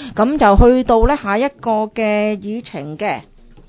咁就去到呢下一個嘅議程嘅。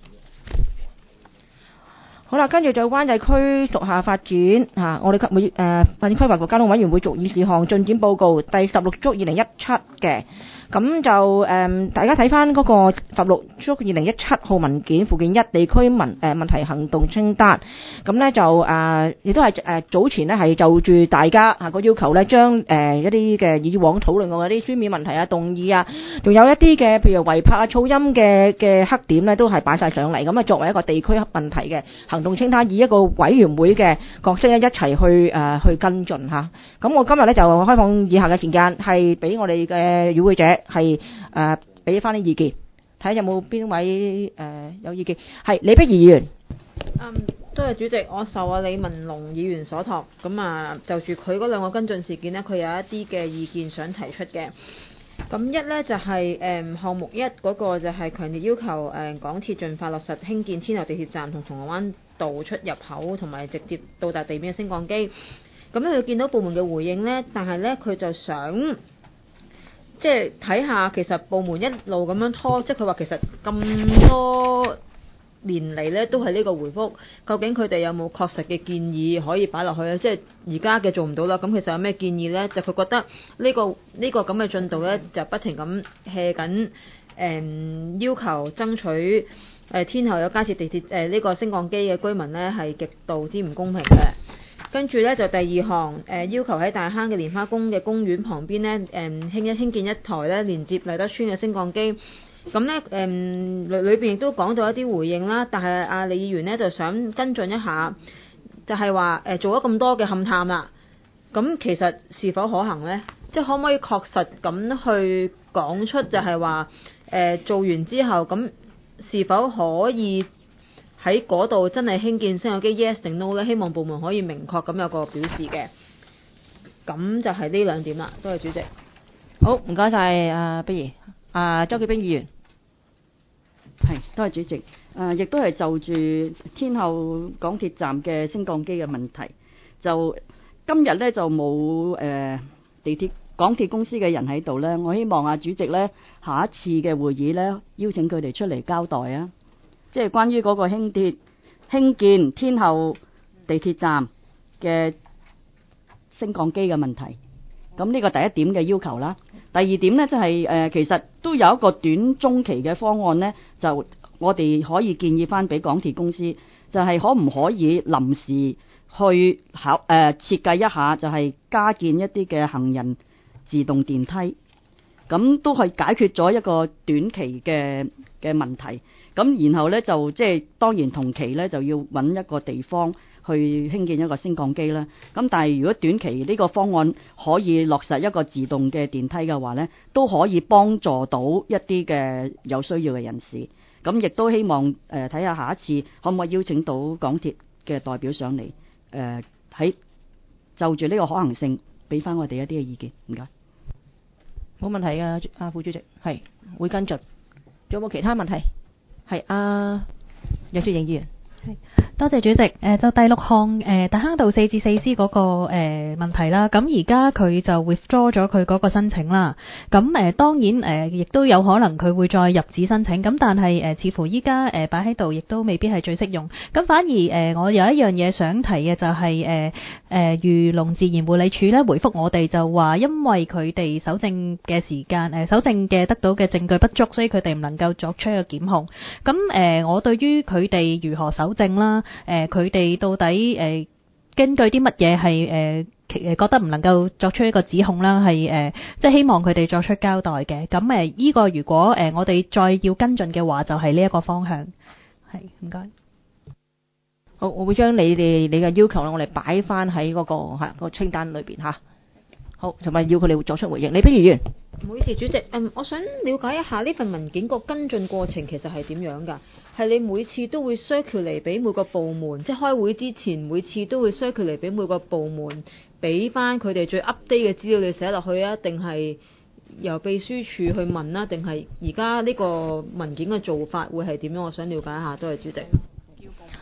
好啦，跟住就灣仔區屬下發展我哋發展規劃及交通委員會逐議事項進展報告第16觸2017嘅。咁就大家睇翻嗰個16觸2017號文件附件1地區問題行動清單。咁呢就亦都係早前呢係就住大家個要求呢，將一啲嘅以往討論過嗰啲書面問題動議仲有一啲嘅譬如違泊噪音嘅黑點呢，都係擺晒上嚟。咁作為一個地區問題嘅行動清單，以一個委員會嘅角色一齊去跟進嚇。咁我今日呢就開放以下嘅時間係俾我哋嘅與會者係俾翻啲意見，睇下有冇邊位有意見。係李碧儀議員。 多謝主席，我受李文龍議員所託，咁就住佢嗰兩個跟進事件呢，佢有一啲嘅意見想提出嘅。咁一呢，就係項目1嗰個就係強烈要求港鐵盡快落實興建天后地鐵站同銅鑼灣道出入口同埋直接到達地面嘅升降機。咁佢見到部門嘅回應呢，但係呢，佢就想即係睇下其實部門一路咁樣拖，即係佢話其實咁多年嚟呢都係呢個回覆，究竟佢哋有冇確實嘅建議可以擺落去呢？即係而家嘅做唔到啦，咁其實有咩建議呢？就佢覺得呢個咁嘅進度呢，就不停咁 hea 緊要求爭取天后有加設地鐵呢個升降機嘅居民呢，係極度之唔公平嘅。跟住呢，就第二項要求喺大坑嘅蓮花宮嘅公園旁邊呢，興建一台呢連接麗德邨嘅升降機。咁呢，裏邊亦都講到一啲回應啦，但係李議員呢就想跟進一下，就係話做咗咁多嘅勘探啦，咁其實是否可行呢？即係可唔可以確實咁去講出就係話做完之後咁是否可以喺嗰度真係興建升降機 yes 定 no 呢？希望部門可以明確咁有個表示嘅。咁就係呢兩點啦。多謝主席。 好，唔該晒碧儀。周潔冰議員。 係，多謝主席。亦都係就住天后港鐵站嘅升降機嘅問題，就今日呢就冇港鐵公司嘅人喺度呢。我希望主席呢下一次嘅會議呢，邀請佢哋出嚟交代啊，即係關於嗰個興建天后地鐵站嘅升降機嘅問題。咁呢個第一點嘅要求啦。第二點呢，就係其實都有一個短中期嘅方案呢，就我哋可以建議翻俾港鐵公司，就係可唔可以臨時去設計一下，就係加建一啲嘅行人自動電梯，咁都係解決咗一個短期嘅問題。咁然後呢，就即係當然同期呢，就要揾一個地方去興建一個升降機啦。咁但係如果短期呢個方案可以落實一個自動嘅電梯嘅話呢，都可以幫助到一啲嘅有需要嘅人士。咁亦都希望睇下下一次可唔可以邀請到港鐵嘅代表上嚟，喺就住呢個可行性俾翻我哋一啲嘅意見。唔該。 冇問題㗎，副主席係會跟進。仲有冇其他問題？係楊雪盈議員。 多謝主席。就第6項大坑道4至4C 嗰個問題啦，咁而家佢就 withdraw 咗佢嗰個申請啦。咁當然亦都有可能佢會再入紙申請，咁但係似乎依家擺喺度，亦都未必係最適用。咁反而我有一樣嘢想提嘅就係漁農自然護理署咧回覆我哋就話，因為佢哋搜證嘅時間搜證嘅得到嘅證據不足，所以佢哋唔能夠作出一個檢控。咁我對於佢哋如何搜證啦，佢哋到底根據啲乜嘢係覺得唔能夠作出一個指控啦，係即係希望佢哋作出交代嘅。咁呢個如果我哋再要跟進嘅話，就係呢一個方向。係，唔該。 好，我會將你嘅要求我哋擺翻喺嗰個清單裏邊嚇。好，同埋要佢哋會作出回應。李碧儀議員。 唔好意思，主席，我想了解一下呢份文件個跟進過程其實係點樣㗎？係你每次都會 circulate 俾每個部門，即係開會之前每次都會 circulate 俾每個部門，俾翻佢哋最 update 嘅資料你寫落去啊？定係由秘書處去問啦？定係而家呢個文件嘅做法會係點樣？我想了解一下。多謝主席。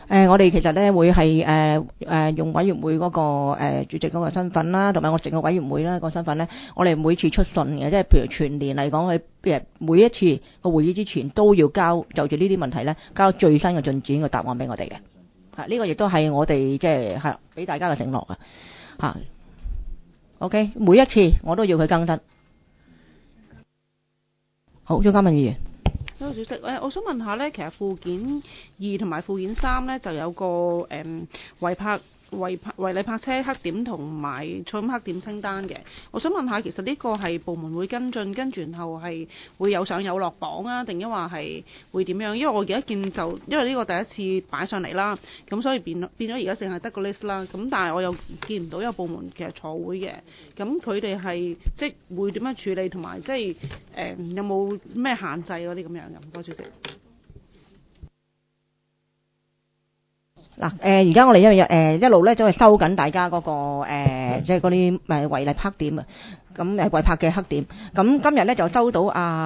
我哋其實咧會係用委員會嗰個主席嗰個身份啦，同埋我整個委員會啦個身份咧，我哋每次出信嘅，即係譬如全年嚟講，佢每一次個會議之前都要交就住呢啲問題咧，交最新嘅進展嘅答案俾我哋嘅。呢個亦都係我哋即係俾大家嘅承諾啊。OK， 每一次我都要佢更新。好，張嘉敏議員。 主席，我想問下咧，其實附件2同埋附件3咧就有個違例泊車黑點同埋噪音黑點清單嘅。我想問下，其實呢個係部門會跟進，跟住然後係會有上有落榜啊，定抑或係會點樣？因為我而家見因為呢個第一次擺上嚟啦，咁所以變咗而家淨係得個 list 啦。咁但係我又見唔到有部門其實坐會嘅，咁佢哋係即係會點樣處理，同埋即係有冇咩限制嗰啲咁樣嘅？唔該，主席。 嗱，而家我哋因為一路咧都係收緊大家嗰個即係嗰啲違例黑點啊，咁違泊嘅黑點。咁今日咧就收到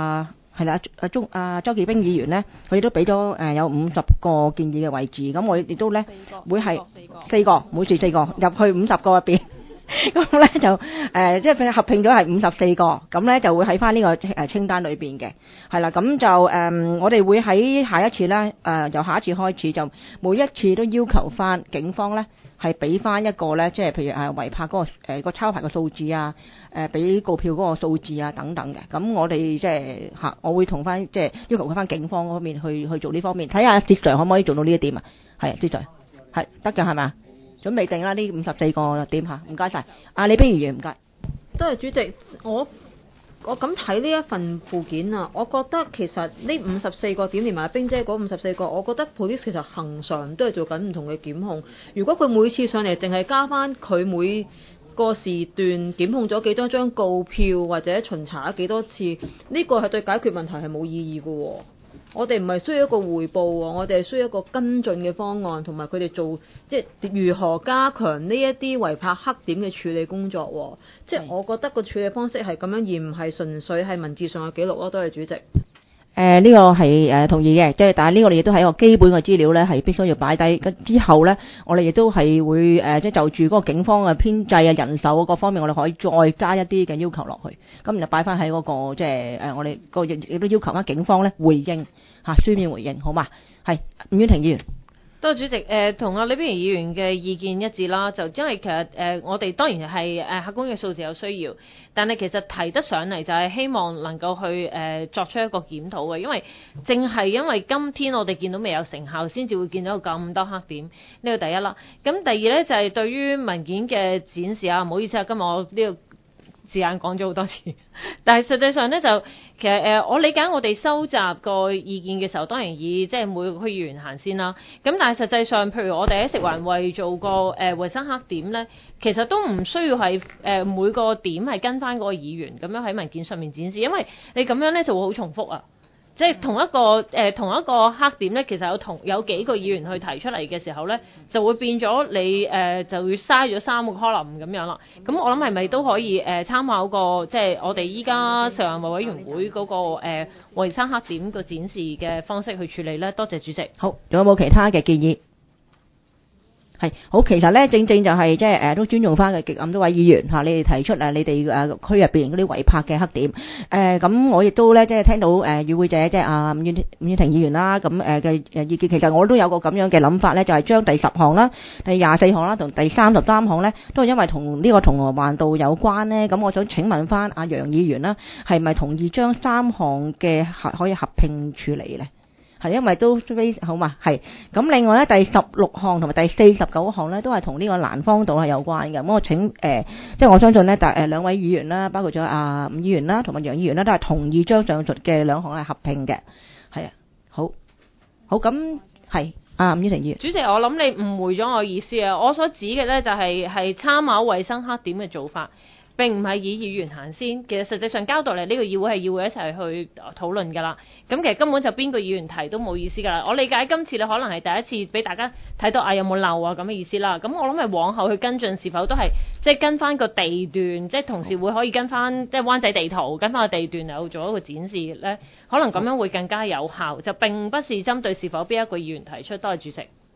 周建兵議員咧，佢都俾咗有50個建議嘅位置，咁我亦都咧會係4個，每次4個入去50個入邊。咁咧就即係佢合併咗係54個，咁咧就會喺翻呢個清單裏邊嘅，係啦，咁就我哋會喺下一次咧由下一次開始就每一次都要求翻警方咧係俾翻一個咧，即係譬如違泊嗰個個抄牌嘅數字啊，俾告票嗰個數字啊等等嘅，咁我哋即係我會同翻即係要求佢翻警方嗰方面去做呢方面，睇下薛 Sir 可唔可以做到呢一點啊？係薛 Sir 係得嘅係嘛？準備定啦，呢54個點嚇，唔該晒。李冰議員唔該。 多謝主席，我咁睇呢一份附件啊，我覺得其實呢54個點連埋冰姐嗰54個，我覺得 police 其實恆常都係做緊唔同嘅檢控。如果佢每次上嚟淨係加翻佢每個時段檢控咗幾多張告票或者巡查咗幾多次，呢個係對解決問題係冇意義嘅喎。我哋唔係需要一個匯報喎，我哋係需要一個跟進嘅方案，同埋佢哋做即係如何加強呢一啲違泊黑點嘅處理工作喎。即係我覺得個處理方式係咁樣，而唔係純粹係文字上嘅記錄咯。多謝主席。 呢個係同意嘅，即係但係呢個我哋亦都係一個基本嘅資料咧，係必須要擺低。之後咧，我哋亦都係會即係就住嗰個警方嘅編制啊、人手各方面，我哋可以再加一啲嘅要求落去。咁就擺翻喺嗰個即係我哋個亦都要求翻警方咧回應書面回應，好嘛？係伍婉婷議員。 多謝主席，同阿李冰議員嘅意見一致啦。就因為其實我哋當然係客觀嘅數字有需要，但係其實提得上嚟就係希望能夠去作出一個檢討嘅，因為正係因為今天我哋見到未有成效，先至會見到咁多黑點。呢個第一啦。咁第二呢，就係對於文件嘅展示啊，唔好意思啊，今日我呢個字眼講咗好多次，但係實際上呢，就其實我理解我哋收集個意見嘅時候，當然以即係每個區議員行先啦。咁但係實際上，譬如我哋喺食環衛做個衞生黑點呢，其實都唔需要係每個點係跟翻嗰個議員咁樣喺文件上面展示，因為你咁樣呢就會好重複啊。即係同一個黑點咧，其實有幾個議員去提出嚟嘅時候咧，就會變咗你就會嘥咗3個 column 咁樣啦。咁我諗係咪都可以參考個即係我哋依家食環委員會嗰個衞生黑點個展示嘅方式去處理咧？多謝主席。 好，仲有冇其他嘅建議？係好，其實咧正正就係即係都尊重翻嘅極暗多位議員你哋提出你哋區入邊嗰啲違泊嘅黑點咁我亦都咧即係聽到與會者即係伍婉婷議員啦咁嘅意見，其實我都有個咁樣嘅諗法咧，就係將第10項啦、第24項啦同第33項咧，都係因為同呢個銅鑼灣道有關咧，咁我想請問翻阿楊議員啦，係咪同意將3項嘅可以合併處理咧？係因為都好嘛，係咁。另外咧，第16項同埋第49項咧，都係同呢個蘭芳道係有關嘅。咁我請即係我相信咧，兩位議員啦，包括咗伍議員啦同埋楊議員啦，都係同意將上述嘅2項係合併嘅。係啊，好咁係伍婉婷議員。 主席，我諗你誤會咗我意思啊！我所指嘅咧就係參考衞生黑點嘅做法。並唔係以議員行先，其實實際上交代嚟呢個議會係議會一齊去討論㗎啦。咁其實根本就邊個議員提都冇意思㗎啦。我理解今次你可能係第一次俾大家睇到有冇漏啊咁嘅意思啦。咁我諗係往後去跟進是否都係即係跟翻個地段，即係同時會可以跟翻即係灣仔地圖跟翻個地段嚟做一個展示咧，可能咁樣會更加有效。就並不是針對是否邊一個議員提出。多謝主席。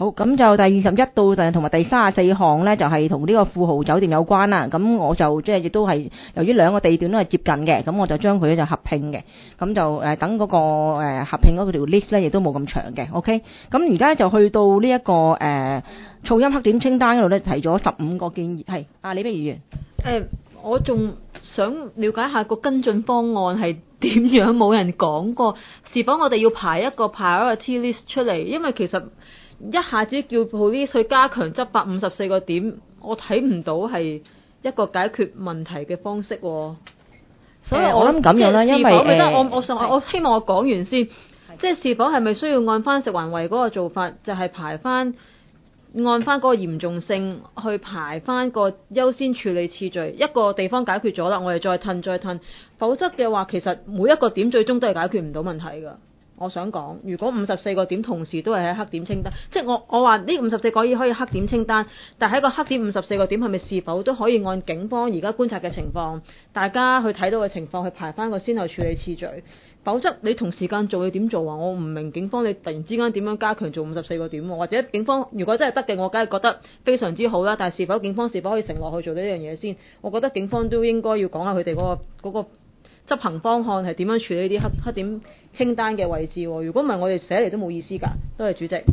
好，咁就第21到同埋第34項呢，就係同呢個富豪酒店有關啦。咁我就即係亦都係由於兩個地段都係接近嘅，咁我就將佢就合併嘅。咁就等嗰個合併嗰條 list 呢，亦都冇咁長嘅。OK，咁而家就去到呢一個噪音黑點清單嗰度呢，提咗15個建議。係李碧議員。 我仲想了解下個跟進方案係點樣，冇人講過。是否我哋要排一個 priority list 出嚟？因為其實一下子叫 police 去加強執法54個點，我睇唔到係一個解決問題嘅方式喎。所以我諗咁樣啦，因為我希望我講完先，即係是否係咪需要按翻食環衞嗰個做法，就係排翻按翻嗰個嚴重性去排翻個優先處理次序，一個地方解決咗啦，我哋再褪，否則嘅話，其實每一個點最終都係解決唔到問題㗎。我想講，如果54個點同時都係喺黑點清單，即係我話呢54個可以黑點清單，但喺個黑點54個點係咪是否都可以按警方而家觀察嘅情況，大家去睇到嘅情況去排翻個先後處理次序？否則你同時間做你點做啊？我唔明警方你突然之間點樣加強做54個點喎？或者警方如果真係得嘅，我梗係覺得非常之好啦。但係是否警方可以承諾去做呢樣嘢先？我覺得警方都應該要講下佢哋嗰個執行方案係點樣處理啲黑點清單嘅位置喎？如果唔係，我哋寫嚟都冇意思㗎。多謝主席。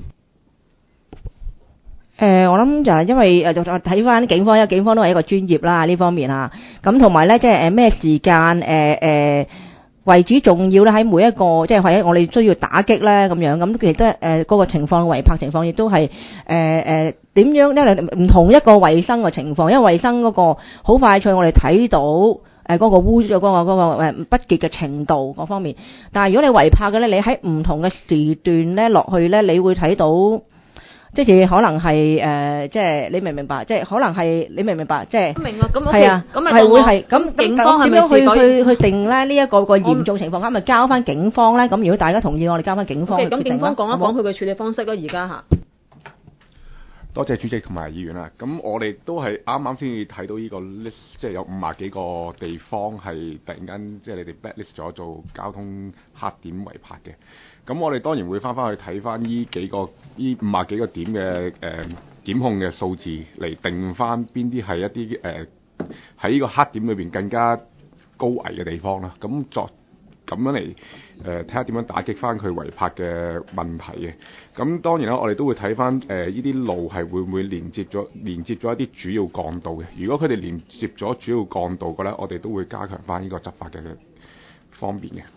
我諗就係因為睇翻警方，因為警方都係一個專業啦呢方面啊。咁同埋咧，即係咩時間為止重要咧？喺每一個即係或者我哋需要打擊咧咁樣，咁其實都嗰個情況違泊情況亦都係點樣？因為唔同一個衞生嘅情況，因為衞生嗰個好快脆，我哋睇到嗰個污咗嗰個不潔嘅程度嗰方面。但係如果你違泊嘅咧，你喺唔同嘅時段咧落去咧，你會睇到。即係可能係即係你明唔明白？即係可能係你明唔明白？即係明啊，咁係啊， 咁咪係會係咁警方係咪點樣去定咧？呢一個嚴重情況，咁咪交翻警方咧？咁如果大家同意，我哋交翻警方去決定啦。咁警方講一講佢嘅處理方式咯，而家嚇。 多謝主席同埋議員啦。咁我哋都係啱啱先至睇到呢個 list，即係有50幾個地方係突然間即係你哋 blacklist 咗做交通黑點違泊嘅。咁我哋當然會翻去睇翻呢50幾個點嘅檢控嘅數字嚟定翻邊啲係一啲喺呢個黑點裏邊更加高危嘅地方啦。咁咁樣嚟睇下點樣打擊翻佢違泊嘅問題嘅。咁當然啦，我哋都會睇翻呢啲路係會唔會連接咗一啲主要幹道嘅。如果佢哋連接咗主要幹道嘅咧，我哋都會加強翻呢個執法嘅方面嘅。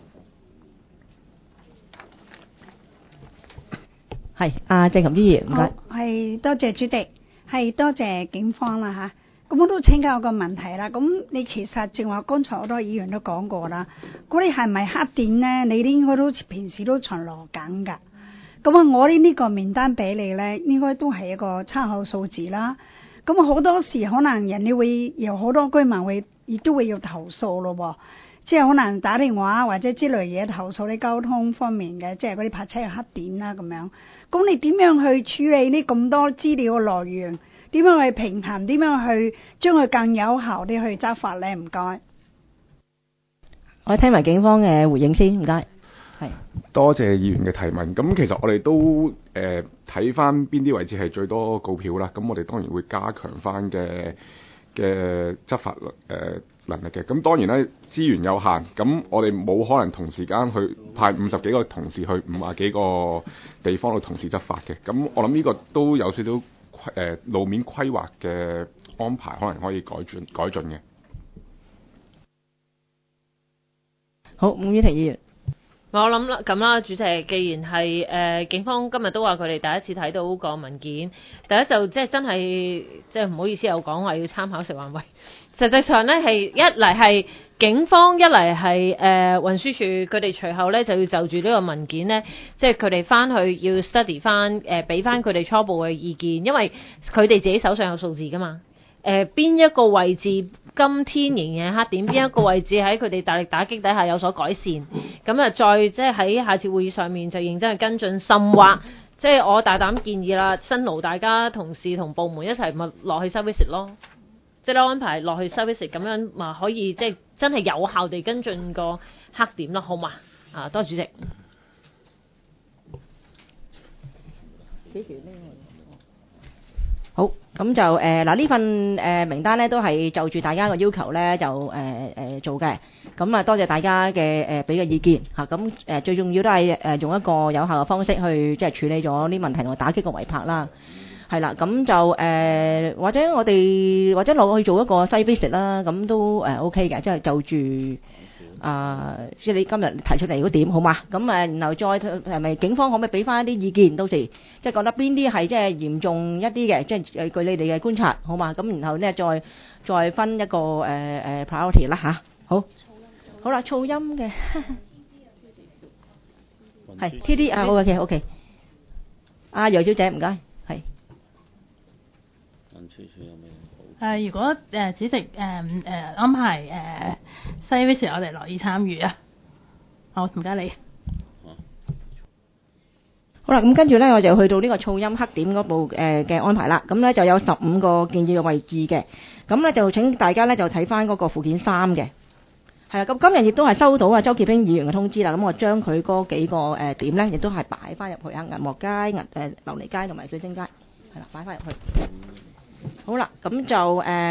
係鄭琴珠議員，唔該。 係多謝主席，係多謝警方啦嚇。咁我都請教個問題啦。咁你其實正話剛才好多議員都講過啦。嗰啲係咪黑點咧？你應該都平時都巡邏緊㗎。咁啊，我呢個名單俾你咧，應該都係一個參考數字啦。咁好多時可能人哋會有好多居民亦都會要投訴咯喎。即係可能打電話或者之類嘢投訴啲交通方面嘅，即係嗰啲泊車嘅黑點啦咁樣。咁你點樣去處理呢咁多資料嘅來源？點樣去平衡？點樣去將佢更有效啲去執法咧？唔該。 我聽埋警方嘅回應先，唔該。係。 多謝議員嘅提問。咁其實我哋都睇翻邊啲位置係最多告票啦。咁我哋當然會加強翻嘅執法能力嘅。咁當然咧，資源有限，咁我哋冇可能同時間去派50幾個同事去50幾個地方度同時執法嘅。咁我諗呢個都有少少路面規劃嘅安排，可能可以改進嘅。 好，伍婉婷議員。 我諗啦咁啦，主席，既然係警方今日都話佢哋第一次睇到個文件，第一就即係真係即係唔好意思又講話要參考食環衞。實際上咧係一嚟係警方，一嚟係運輸署，佢哋隨後咧就要就住呢個文件咧，即係佢哋翻去要 study 翻俾翻佢哋初步嘅意見，因為佢哋自己手上有數字噶嘛。邊一個位置今天仍然係黑點，邊一個位置喺佢哋大力打擊底下有所改善，咁啊再即係喺下次會議上面就認真去跟進，甚或即係我大膽建議啦，辛勞大家同事同部門一齊咪落去 service 咯，即係安排落去 service 咁樣咪可以即係真係有效地跟進個黑點咯，好嘛？多謝主席。 好，咁就嗱呢份名單咧都係就住大家個要求咧就做嘅，咁啊多謝大家嘅俾嘅意見嚇，咁最重要都係用一個有效嘅方式去即係處理咗呢問題同埋打擊個違泊啦，係啦，咁就或者落去做一個 site visit 啦，咁都OK 嘅，即係就住。即係你今日提出嚟嗰點好嘛？咁然後再係咪警方可唔可以俾翻一啲意見？到時即係覺得邊啲係即係嚴重一啲嘅，即係據你哋嘅觀察好嘛？咁然後咧再分一個priority 啦吓，好啦，噪音嘅係 TD 好嘅 OK。阿楊小姐唔該，係。 如果主席安排service 我哋樂意參與啊。好，唔該你。 好啦，咁跟住咧，我就去到呢個噪音黑點嗰部嘅安排啦。咁咧就有15個建議嘅位置嘅。咁咧就請大家咧就睇翻嗰個附件3嘅。係啦，咁今日亦都係收到周潔冰議員嘅通知啦。咁我將佢嗰幾個點咧，亦都係擺翻入去銀幕街、琉璃街同埋水晶街，係啦，擺翻入去。好啦，咁就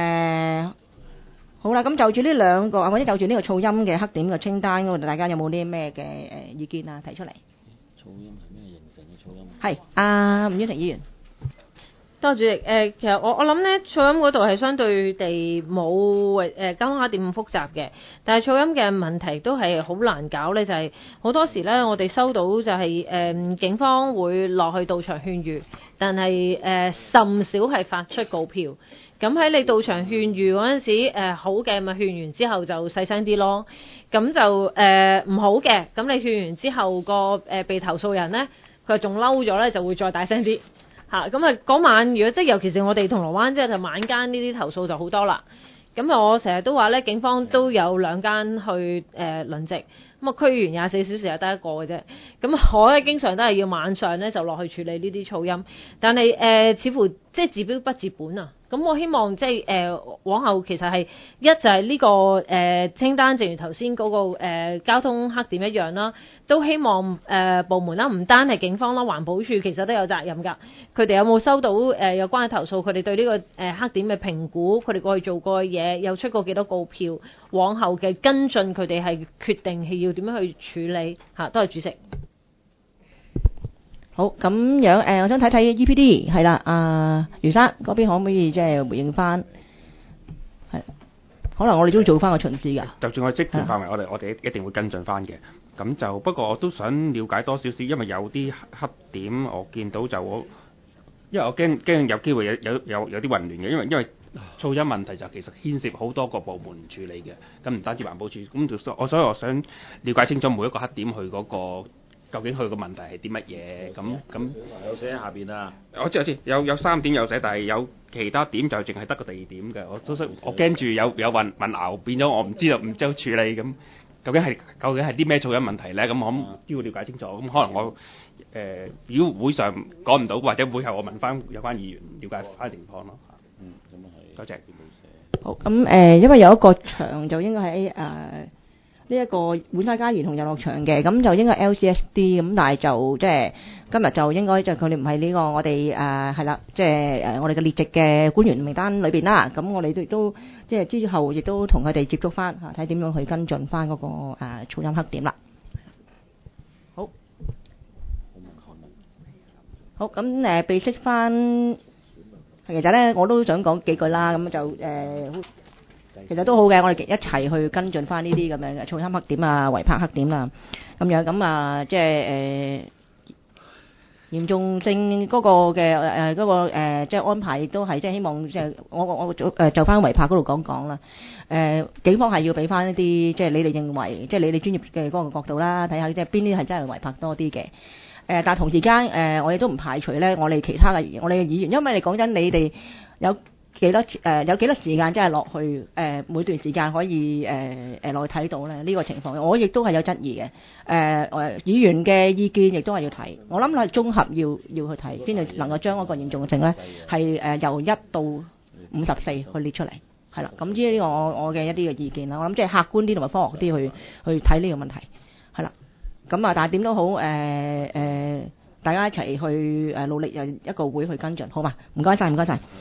好啦，咁就住呢兩個，或者就住呢個噪音嘅黑點嘅清單嗰度，大家有冇啲咩嘅意見啊？提出嚟。 噪音係咩形成嘅噪音？ 係吳婉婷議員。 多謝主席。其實我諗咧，噪音嗰度係相對地冇交通黑點咁複雜嘅，但係噪音嘅問題都係好難搞咧，就係好多時咧，我哋收到就係警方會落去到場勸喻，但係甚少係發出告票。咁喺你到場勸喻嗰陣時，好嘅咪勸完之後就細聲啲咯。咁就唔好嘅，咁你勸完之後個被投訴人咧，佢仲嬲咗咧，就會再大聲啲。咁啊嗰晚如果即係尤其是我哋銅鑼灣即係就晚間呢啲投訴就好多啦。咁我成日都話咧，警方都有2間去輪值，咁啊區議員24小時係得一個嘅啫。咁我咧經常都係要晚上咧就落去處理呢啲噪音，但係似乎即係治標不治本啊。咁我希望即係往後其實係一就係呢個清單，正如頭先嗰個交通黑點一樣啦，都希望部門啦，唔單係警方啦，環保署其實都有責任㗎。佢哋有冇收到有關嘅投訴？佢哋對呢個黑點嘅評估，佢哋過去做過嘅嘢，又出過幾多告票？往後嘅跟進，佢哋係決定係要點樣去處理嚇。多謝主席。 好，咁樣我想睇睇 EPD 係啦，余生嗰邊可唔可以即係回應翻？係，可能我哋都做翻個巡視㗎。 就算我職權範圍，我哋一定會跟進翻嘅。咁就不過我都想了解多少少，因為有啲黑點我見到就因為我驚有機會有啲混亂嘅，因為噪音問題就其實牽涉好多個部門處理嘅，咁唔單止環保署，咁所以我想了解清楚每一個黑點佢嗰個。究竟佢個問題係啲乜嘢？咁有寫喺下邊啊！ 我知有3點有寫，但係有其他點就淨係得個地點嘅。我驚住有混淆，變咗我唔知道處理咁。究竟係啲咩噪音問題咧？咁我都要了解清楚。咁可能我如果會上講唔到，或者會後我問翻有關議員了解翻情況咯。 咁啊係。多謝。 好，咁因為有一個場就應該喺呢一個碗山嘉怡同遊樂場嘅，咁就應該 LCSD 咁，但係就即係今日就應該就佢哋唔係呢個我哋係啦，即係我哋嘅列席嘅官員名單裏邊啦。咁我哋都即係之後亦都同佢哋接觸翻嚇，睇點樣去跟進翻嗰個噪音黑點啦。好，好咁備悉翻，其實咧我都想講幾句啦。咁就其實都好嘅，我哋一齊去跟進翻呢啲咁樣嘅噪音黑點啊、違泊黑點啊，咁樣咁即係嚴重性嗰個嘅即係安排，亦都係即係希望即係我就翻違泊嗰度講啦。警方係要俾翻一啲即係你哋認為即係你哋專業嘅嗰個角度啦，睇下即係邊啲係真係違泊多啲嘅。但係同時間我哋都唔排除咧，我哋其他嘅我哋嘅議員，因為你講真，你哋有幾多時間真係落去每段時間可以落去睇到咧？呢個情況我亦都係有質疑嘅。議員嘅意見亦都係要睇，我諗係綜合要去睇，先至能夠將嗰個嚴重性咧係由1到54去列出嚟，係啦。咁呢個我嘅一啲嘅意見啦，我諗即係客觀啲同埋科學啲去睇呢個問題，係啦。咁但係點都好大家一齊去努力，有一個會去跟進，好嘛？唔該晒，唔該晒。